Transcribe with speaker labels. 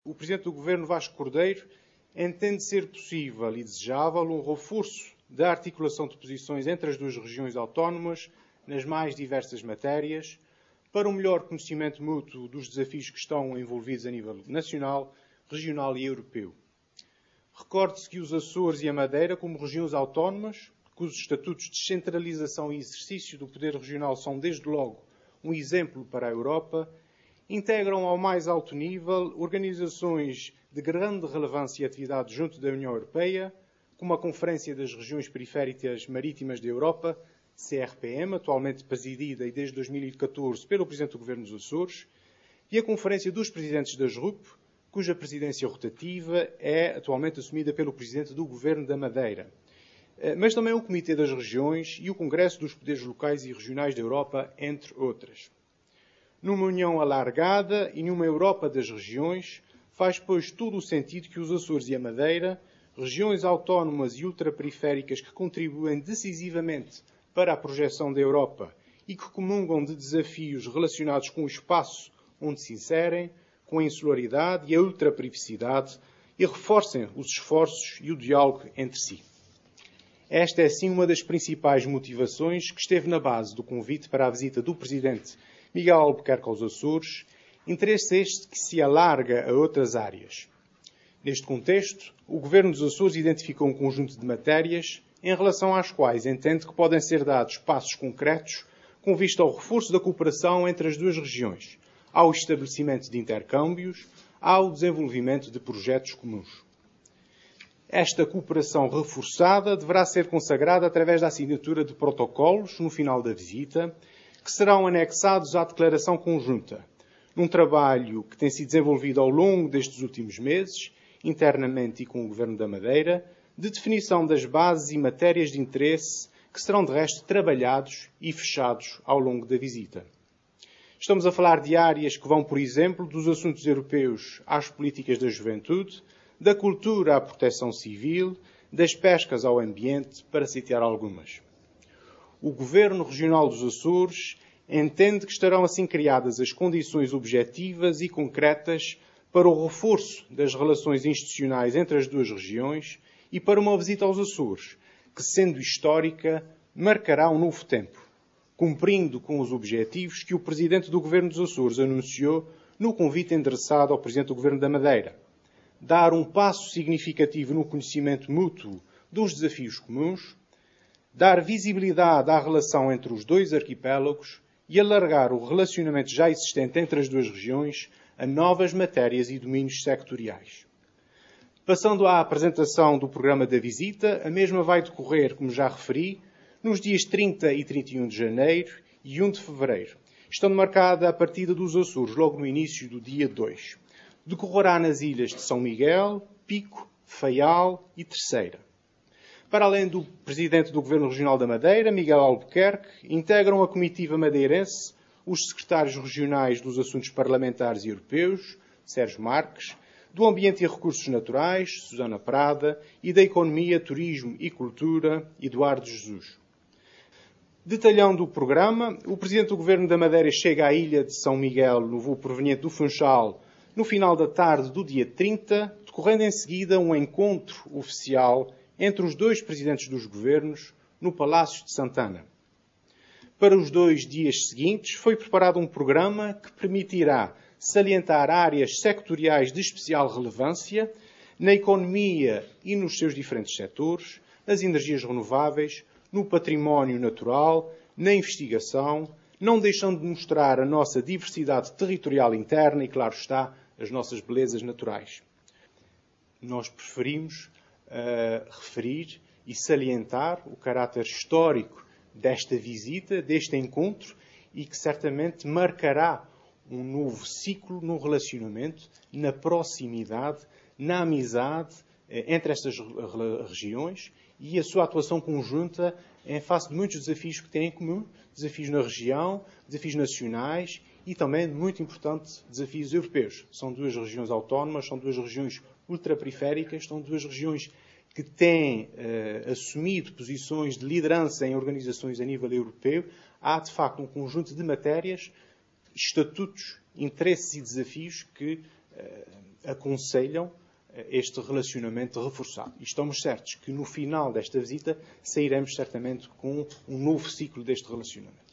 Speaker 1: O Presidente do Governo, Vasco Cordeiro, entende ser possível e desejável um reforço da articulação de posições entre as duas regiões autónomas nas mais diversas matérias, para um melhor conhecimento mútuo dos desafios que estão envolvidos a nível nacional, regional e europeu. Recorde-se que os Açores e a Madeira, como regiões autónomas, cujos estatutos de descentralização e exercício do poder regional são, desde logo, um exemplo para a Europa, integram ao mais alto nível organizações de grande relevância e atividade junto da União Europeia, como a Conferência das Regiões Periféricas Marítimas da Europa, CRPM, atualmente presidida e desde 2014 pelo Presidente do Governo dos Açores, e a Conferência dos Presidentes das RUP, cuja presidência rotativa é atualmente assumida pelo Presidente do Governo da Madeira, mas também o Comitê das Regiões e o Congresso dos Poderes Locais e Regionais da Europa, entre outras. Numa união alargada e numa Europa das regiões, faz, pois, todo o sentido que os Açores e a Madeira, regiões autónomas e ultraperiféricas que contribuem decisivamente para a projeção da Europa e que comungam de desafios relacionados com o espaço onde se inserem, com a insularidade e a ultraperificidade, e reforcem os esforços e o diálogo entre si. Esta é, sim, uma das principais motivações que esteve na base do convite para a visita do Presidente Miguel Albuquerque aos Açores, interesse este que se alarga a outras áreas. Neste contexto, o Governo dos Açores identificou um conjunto de matérias em relação às quais entende que podem ser dados passos concretos com vista ao reforço da cooperação entre as duas regiões, ao estabelecimento de intercâmbios, ao desenvolvimento de projetos comuns. Esta cooperação reforçada deverá ser consagrada através da assinatura de protocolos no final da visita, que serão anexados à declaração conjunta, num trabalho que tem sido desenvolvido ao longo destes últimos meses, internamente e com o Governo da Madeira, de definição das bases e matérias de interesse que serão, de resto, trabalhados e fechados ao longo da visita. Estamos a falar de áreas que vão, por exemplo, dos assuntos europeus às políticas da juventude, da cultura à proteção civil, das pescas ao ambiente, para citar algumas. O Governo Regional dos Açores entende que estarão assim criadas as condições objetivas e concretas para o reforço das relações institucionais entre as duas regiões e para uma visita aos Açores, que, sendo histórica, marcará um novo tempo, cumprindo com os objetivos que o Presidente do Governo dos Açores anunciou no convite endereçado ao Presidente do Governo da Madeira. Dar um passo significativo no conhecimento mútuo dos desafios comuns, dar visibilidade à relação entre os dois arquipélagos e alargar o relacionamento já existente entre as duas regiões a novas matérias e domínios sectoriais. Passando à apresentação do programa da visita, a mesma vai decorrer, como já referi, nos dias 30 e 31 de janeiro e 1 de fevereiro, estando marcada a partida dos Açores logo no início do dia 2. Decorrerá nas ilhas de São Miguel, Pico, Faial e Terceira. Para além do Presidente do Governo Regional da Madeira, Miguel Albuquerque, integram a comitiva madeirense os secretários regionais dos Assuntos Parlamentares e Europeus, Sérgio Marques, do Ambiente e Recursos Naturais, Susana Prada, e da Economia, Turismo e Cultura, Eduardo Jesus. Detalhando o programa, o Presidente do Governo da Madeira chega à ilha de São Miguel, no voo proveniente do Funchal, no final da tarde do dia 30, decorrendo em seguida um encontro oficial entre os dois presidentes dos governos no Palácio de Santana. Para os 2 dias seguintes, foi preparado um programa que permitirá salientar áreas sectoriais de especial relevância na economia e nos seus diferentes setores, nas energias renováveis, no património natural, na investigação, não deixando de mostrar a nossa diversidade territorial interna e, claro está, as nossas belezas naturais. Nós preferimos referir e salientar o caráter histórico desta visita, deste encontro, e que certamente marcará um novo ciclo no relacionamento, na proximidade, na amizade entre estas regiões e a sua atuação conjunta em face de muitos desafios que têm em comum, desafios na região, desafios nacionais e também, muito importante, desafios europeus. São 2 regiões autónomas, são 2 regiões ultraperiféricas, são 2 regiões que têm assumido posições de liderança em organizações a nível europeu. Há, de facto, um conjunto de matérias, estatutos, interesses e desafios que aconselham este relacionamento reforçado. E estamos certos que no final desta visita sairemos certamente com um novo ciclo deste relacionamento.